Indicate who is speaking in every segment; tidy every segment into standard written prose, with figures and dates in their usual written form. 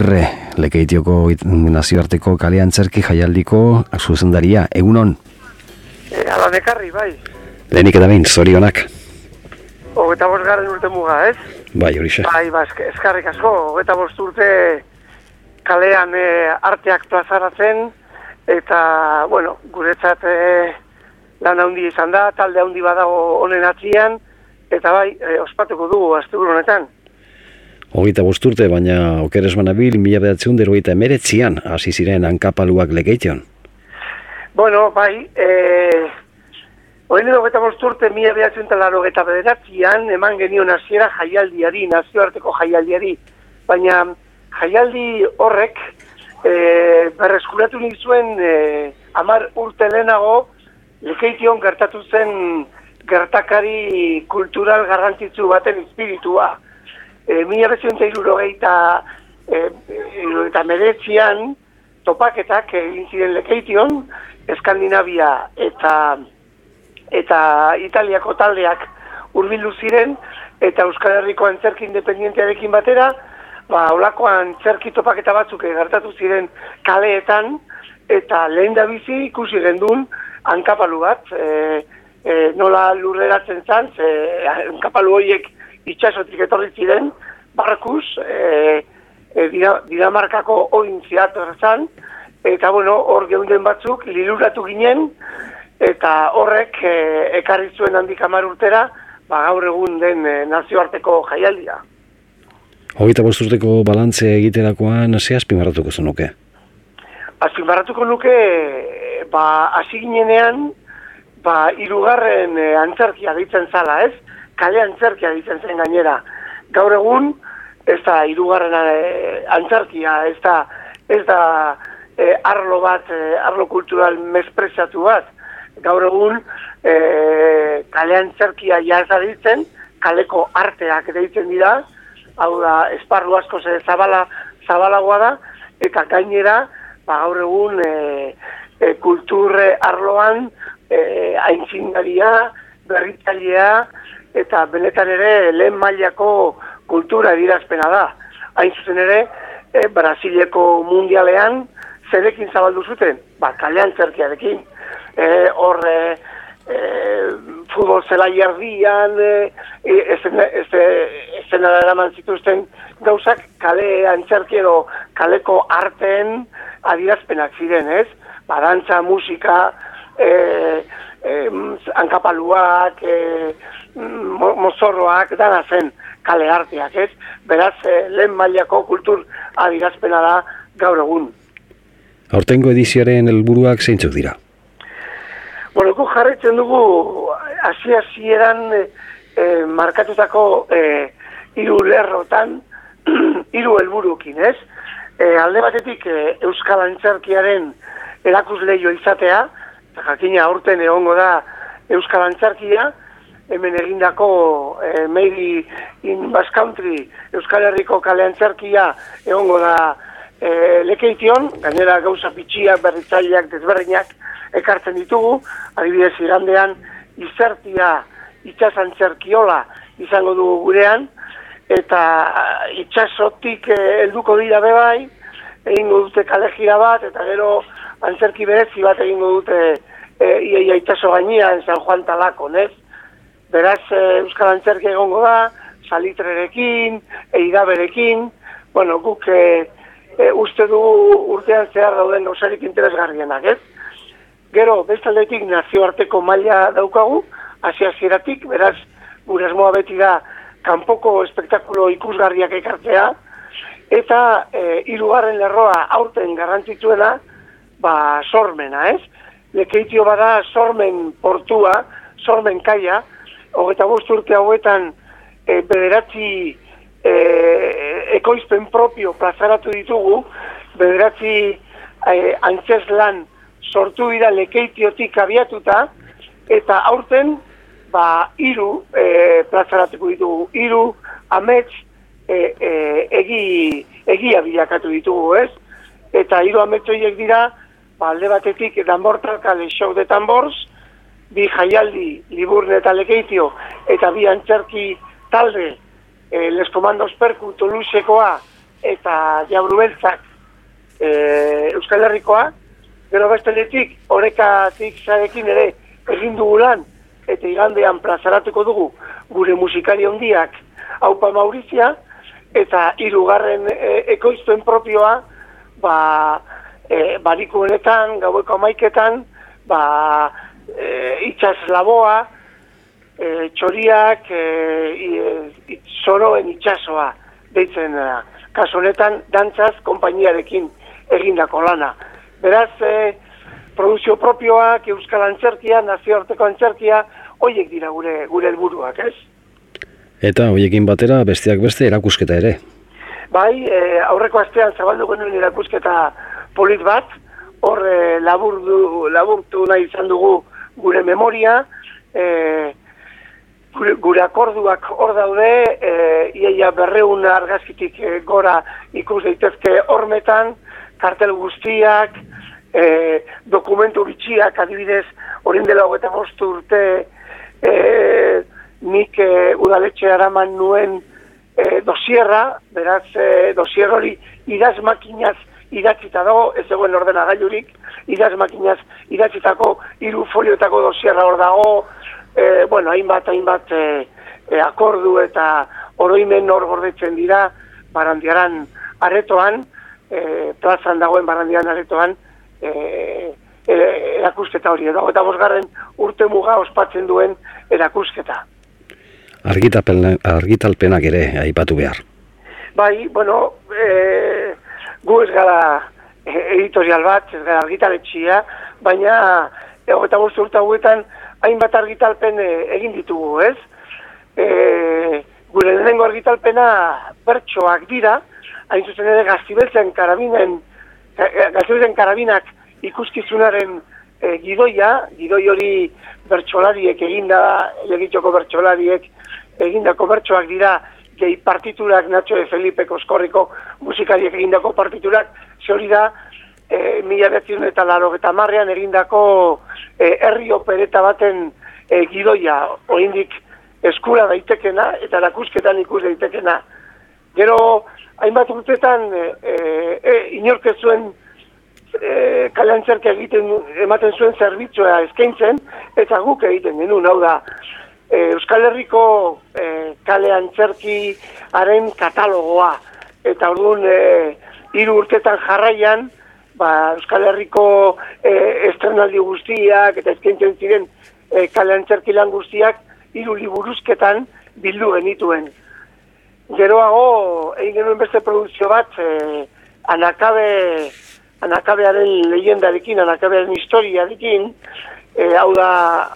Speaker 1: Agirre, Lekeitioko nazioarteko kale antzerki jaialdiko zuzendaria, egunon?
Speaker 2: Ala nekarri, bai.
Speaker 1: Lehenik eta behin, zorionak.
Speaker 2: 25. urte muga, ez?
Speaker 1: Bai, horixe.
Speaker 2: Bai, eskarrik asko, 25 urte kalean arteak plazaratzen, eta, bueno, guretzat lan handi izan da, talde handi badago honen atzian, eta bai, ospatuko dugu asteburu honetan.
Speaker 1: 25 urte, baina okeres banabil, 1989an hasi ziren hankapaluak Lekeition.
Speaker 2: Bueno, bai, Oen 25 urte 1989an eman genion hasiera jaialdiari, nazioarteko jaialdiari, baina jaialdi horrek berreskuratu nik zuen 10 urte lehenago Lekeition gertatu zen gertakari kultural garrantzitsu baten espiritua. 1979an topaketak egin ziren Lekeition, Eskandinavia eta Italiako taldeak hurbildu ziren, eta Euskal Herriko antzerki independientearekin batera, holako antzerki topaketa batzuk gertatu ziren kaleetan, eta lehen da bizi ikusi gendun hankapalu bat, nola lurreratzen zan, hankapalu horiek itxasotik etorri ziren, barkuz, Dinamarkako oin zeator zan, eta bueno, hor geunden batzuk liluratu ginen, eta horrek ekarri zuen handik 10 urtera, gaur egun den nazioarteko jaialdia.
Speaker 1: 25 urteko balantze egiterakoan, ze azpimarratuko zenuke?
Speaker 2: Azpimarratuko nuke, hasi ginenean, 3. antzerkia deitzen zala, ez? Kale antzerkia deitzen zen gainera. Gaur egun, ez da 3. antzerkia, ez da arlo bat, arlo kultural mesprezatu bat. Gaur egun, kale antzerkia jazda deitzen, kaleko arteak deitzen dira, hau da, esparru asko zabalagoa da, eta gainera, gaur egun, kulturre arloan, aintzindaria, berritzailea, eta benetan ere lehen mailako kultura adierazpena da. Hain zuzen ere, Brasileko mundialean zerekin zabaldu zuten? Kale antzerkiarekin. Hor, futbol zelai erdian, estenara eraman zituzten gauzak kale antzerki edo kaleko arteen adierazpenak ziren, ez? Dantza, musika, hankapaluak, mozorroak, dana zen kale arteak, ez? Beraz, lehen mailako kultur adierazpena da gaur egun.
Speaker 1: Aurtengo edizioaren helburuak zeintzuk dira?
Speaker 2: Bueno, guk jarraitzen dugu hasieran markatutako 3 lerrotan 3 helburuekin, ez? Alde batetik Euskal Antzerkiaren erakusleio izatea, jakina aurten egongo da Euskal Antzerkia, hemen egindako Made in Basque Country Euskal Herriko kale antzerkia egongo da Lekeition, gainera gauza pitxiak, berritzaileak, desberdinak ekartzen ditugu, adibidez igandean izertia itxasantzerkiola izango dugu gurean, eta itxasotik helduko dira bebai, egingo dute kale gira bat, eta gero antzerki berezi bat egingo dute iaia itxaso gainean, San Juan Talakon, ez? Beraz, Euskal Antzerkia egongo da, salitrerekin, eigaberekin, bueno, guk uste dugu urtean zehar dauden gauzarik interesgarrienak, ez? Gero, bestaldetik nazioarteko maila daukagu, hasieratik, beraz, gure asmoa beti da kanpoko espektakulo ikusgarriak ekartzea, eta 3. lerroa aurten garrantzitsuena, sormena, ez? Lekeitio bada sormen portua, sormen kaia, 25 urte hauetan 9 ekoizpen propio plazaratu ditugu, 9 antzeslan sortu dira Lekeitiotik abiatuta, eta aurten 3 plazaratuko ditugu, 3 amets egia bilakatu ditugu, ez? Eta 3 amets horiek dira, alde batetik Danbortalkale Show de Tambors, 2 jaialdi Liburne eta Lekeitio, eta 2 antzerki talde Les Comandos Perku Toulousekoa eta Jabru Beltzak Euskal Herrikoa, gero besteletik Orekatik zarekin ere egin dugu lan, eta igandean plazaratuko dugu gure musikari handiak Aupa Maurizia, eta hirugarren ekoiztuen propioa, bariku honetan, gaueko 11etan, itxas laboa, txoriak, zoroen itxasoa deitzen da. Kasu honetan, dantzaz, konpainiarekin egindako lana. Beraz, produzio propioak, euskal antzerkia, nazioarteko antzerkia, horiek dira gure helburuak, ez?
Speaker 1: Eta horiekin batera besteak beste erakusketa ere.
Speaker 2: Bai, aurreko astean zabalduko nuen erakusketa polit bat, hor laburtu nahi izan dugu gure memoria, gure akorduak hor daude, iaia 200 argazkitik gora ikus daitezke hormetan, kartel guztiak, dokumentu bitxiak, adibidez, orain dela 25 urte, nik udaletxe araman nuen dosierra, beraz dosier hori idaz makinaz idatzita dago, ez zegoen ordenagailurik, idaz makinaz idatzitako 3 folioetako dosierra hor dago, hainbat akordu eta oroimen hor gordetzen dira Barandiaran aretoan, plazan dagoen Barandiaran aretoan, erakusketa hori edo, eta 5. urte muga ospatzen duen erakusketa.
Speaker 1: Argitalpenak ere aipatu behar.
Speaker 2: Bai, gu ez gara editorial bat, ez gara argitaletxia, baina 25 urte hauetan hainbat argitalpen egin ditugu, ez? Gure lehenengo argitalpena bertsoak dira, hain zuzen ere Gaztibeltzen karabinak ikuskizunaren gidoi hori bertsolariek egitoko bertsolariek egindako bertsoak dira, gehi partiturak Nacho de Felipe Koskorriko musikariek egindako partiturak, ze hori da 1980ean egindako herri opereta baten gidoia, oraindik eskura daitekena eta erakusketan ikus daitekena. Gero, hainbat urtetan inork ez zuen kaleantzerkia ematen zuen zerbitzua eskaintzen, eta guk egiten genuen, hau da, Euskal Herriko kaleantzerkiaren katalogoa, eta orduan 3 urtetan jarraian, Euskal Herriko estrenaldi guztiak eta eskaintzen ziren kaleantzerki lan guztiak 3 liburuzketan bildu genituen. Geroago egin genuen beste produkzio bat, Anakabearen leyendarekin, Anakabearen historiarekin, hau da,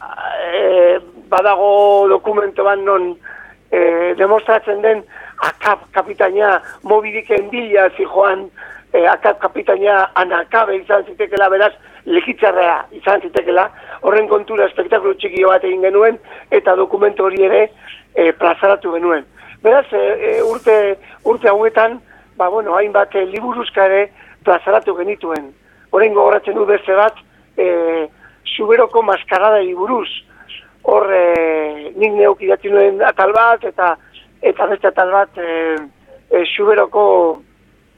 Speaker 2: badago dokumento bat non demostratzen den Akab kapitaina mobidiken bila zijoan, Akab kapitaina Anakabe izan zitekela, beraz, lekitzarrea izan zitekela, horren kontura espektakulu txikio bat egin genuen, eta dokumentu hori ere plazaratu genuen. Beraz, urte hauetan, hainbat liburuzka ere plazaratu genituen. Horren gogoratzen du beste bat, Xuberoko maskarada buruz. Hor, nik neuk idatzi nuen atal bat, eta beste atal bat Xuberoko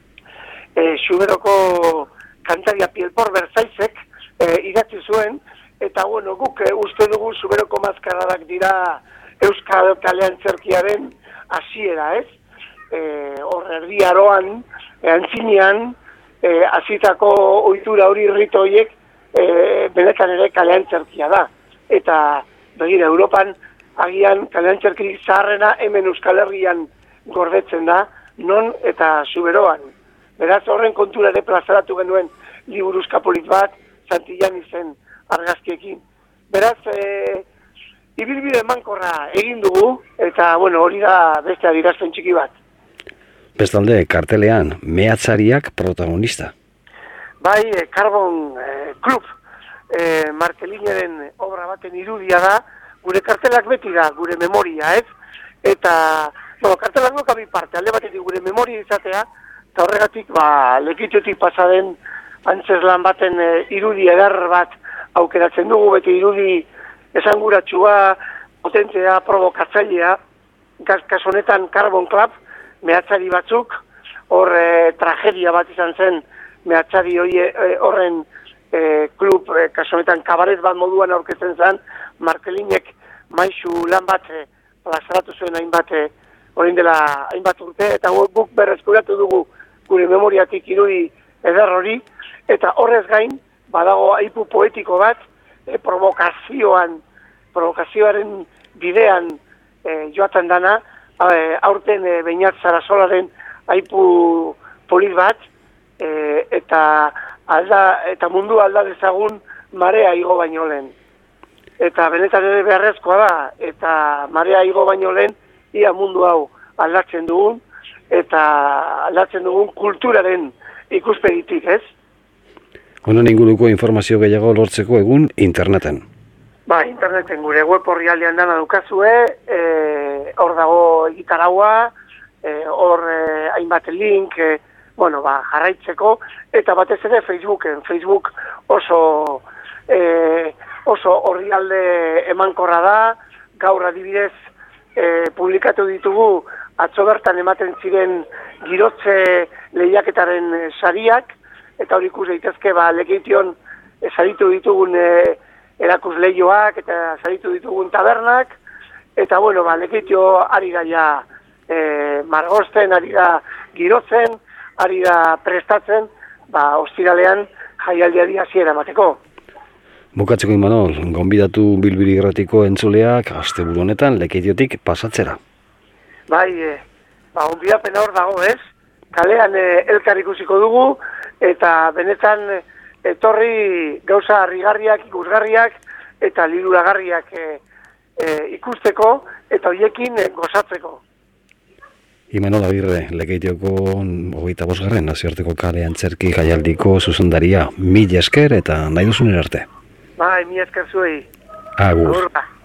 Speaker 2: kantaria Pielpor Berzaizek idatzi zuen, eta guk uste dugu Xuberoko maskaradak dira Euskal Kaleantzerkiaren hasiera, ez? Hor, erdi aroan, antzinean, hasitako ohitura hori rito horiek, benetan ere kaleantzerkia da. Eta, begira, Europan agian kaleantzerkirik zaharrena hemen Euskal Herrian gordetzen da, non eta Xuberoan. Beraz, horren kontura ere plazaratu genuen liburuzka polit bat, Santillan izen argazkiekin. Beraz, ibilbide emankorra egin dugu, eta, hori da beste adierazpen txiki bat.
Speaker 1: Bestalde, kartelean, meatzariak protagonista.
Speaker 2: Bai, Carbon Club, Markelineren obra baten irudia da, gure kartelak beti da, gure memoria, ez? Eta, kartelak doka bi parte, alde batetik gure memoria izatea, eta horregatik, lekitxotik pasaden antzeslan baten irudi eder bat aukeratzen dugu, beti irudi esanguratsua, potentea, provokatzailea, kasu honetan Carbon Club, mehatzari batzuk, hor tragedia bat izan zen, mehatxari horren klub, kasu honetan kabaret bat moduan aurkezten zen, Markelinek maisu lan bat plazaratu zuen orain dela hainbat urte, eta guk berreskuratu dugu gure memoriatik irudi eder hori, eta horrez gain, badago aipu poetiko bat, provokazioaren bidean joaten dana, aurten Beñat Sarasolaren aipu polit bat, eta mundu alda dezagun marea igo baino lehen. Eta benetan ere beharrezkoa da, eta marea igo baino lehen, ia mundu hau aldatzen dugun, eta aldatzen dugun kulturaren ikuspegitik, ez?
Speaker 1: Honen inguruko informazio gehiago lortzeko egun interneten.
Speaker 2: Ba, interneten gure web orrialdean dana dukazue, hor dago egitaraua, hor hainbat link, jarraitzeko, eta batez ere Facebooken. Facebook oso orrialde emankorra da, gaur adibidez publikatu ditugu atzo bertan ematen ziren girotze lehiaketaren sariak, eta hori ikus daitezke Lekeition saritu ditugun erakusleioak eta saritu ditugun tabernak, eta Lekeitio ari da ja margosten, ari da girotzen, ari da prestatzen, ostiralean jaialdiari hasiera emateko.
Speaker 1: Bukatzeko Imanol, gonbidatu Bilbiri Irratiko entzuleak asteburu honetan Lekeitiotik pasatzera.
Speaker 2: Bai, gonbidapena hor dago, ez? Kalean elkar ikusiko dugu, eta benetan etorri gauza harrigarriak, ikusgarriak, eta liluragarriak ikusteko, eta horiekin gozatzeko.
Speaker 1: Imanol Agirre, Lekeitioko 25. nazioarteko kale antzerki jaialdiko zuzendaria. Mila esker eta nahi duzun arte.
Speaker 2: Bai, mila esker zuei.
Speaker 1: Agur.
Speaker 2: Agurra.